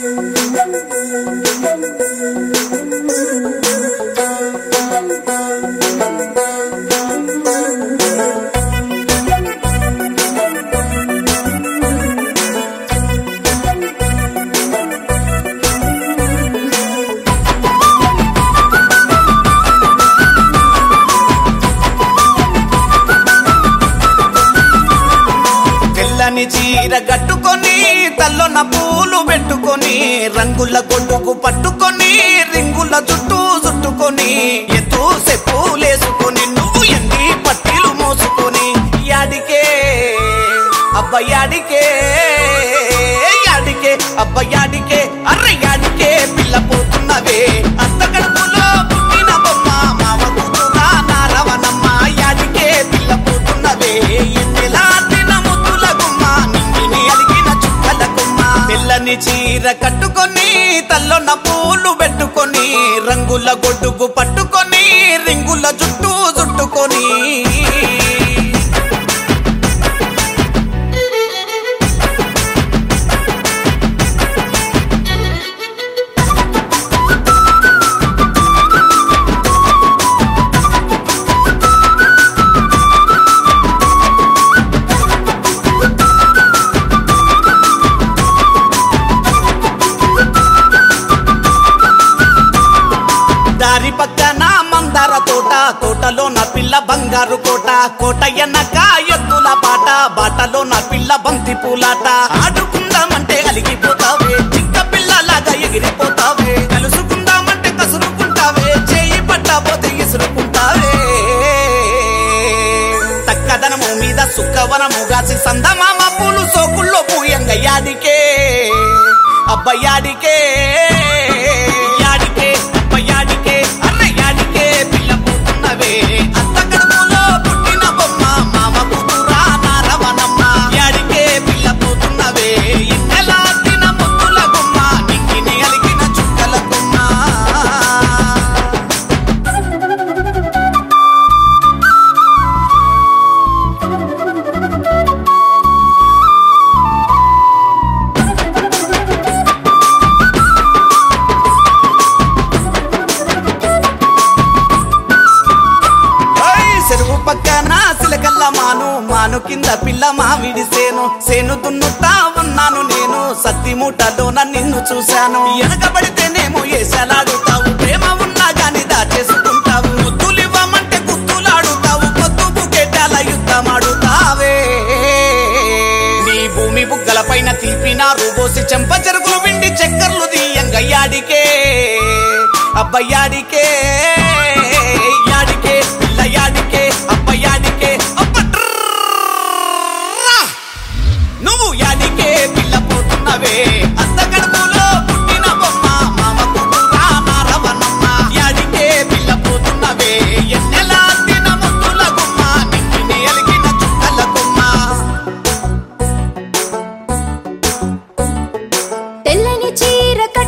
తెల్లని చీర కట్టుకొని తల్లొన పూలు పెట్టుకొని రంగుల గొడుగు పట్టుకొని రింగుల జుట్టు చుట్టుకొని ఎత్తు చెప్పులేసుకొని నువ్వు ఎన్ని పట్టీలు మోసుకొని యాడికే అబ్బయాడికే యాడికే అబ్బయాడికే అర్రె యాడికే పిల్ల పోతున్నవే అత్త కడుపులో పుట్టిన బొమ్మ మావ కూతురా నారవనమ్మ యాడికే పిల్ల పోతున్నవే ఎన్నెలా తెల్లని చీర కట్టుకొని తల్లొన పూలు పెట్టుకొని రంగుల గొడుగు పట్టుకొని రింగుల జుట్టు చుట్టుకొని దారి పక్కన మందార తోట తోటలో నా పిల్ల బంగారు కోట కోట ఎన్నక ఎద్దుల బాట బాటలో నా పిల్ల బంతి పూలాట ఆడుకుందామంటే అలిగిపోతావే చిక్క పిల్లలాగా ఎగిరిపోతావే కలుసుకుందామంటే కసురుకుంటావే చేయి పట్టబోతే ఇసురుకుంటావే తక్కదనము మీద సుక్కవనము గాసి సందమామ పూలు సోకుల్లో పూయంగ యాడికే అబ్బయాడికే పక్కన సిలకల్ల మాను కింద పిల్ల మావిడి సేను దున్నుతా ఉన్నాను నేను సత్తి మూటలోన నిన్ను చూశాను ఎనకబడితేనేమో ఏసలాడుతావు ప్రేమ ఉన్నా గాని దాచేసుకుంటావు ముద్దులివ్వమంటే గుర్తులాడుతావు పొద్దు బుకెటాల యుద్ధమాడుతావే నీ భూమి బుగ్గల పైన తీపినారు పోసి చెంప చెరుకులు విండి చక్కర్లు దియంగ యాడికే అబ్బయాడికే యాడికే పిల్ల యాడికే అబ్బయాడికే నువ్వు యాడికే పిల్ల పోతున్నవే అత్త కడుపులో పుట్టిన బొమ్మ మామ కూతురా నారవనమ్మ యాడికే పిల్ల పోతున్నవే ఎన్నెలా తిన ముద్దుల గుమ్మ నిన్ను ఎలిగిన చుక్కల గుమ్మ తెల్లని చీర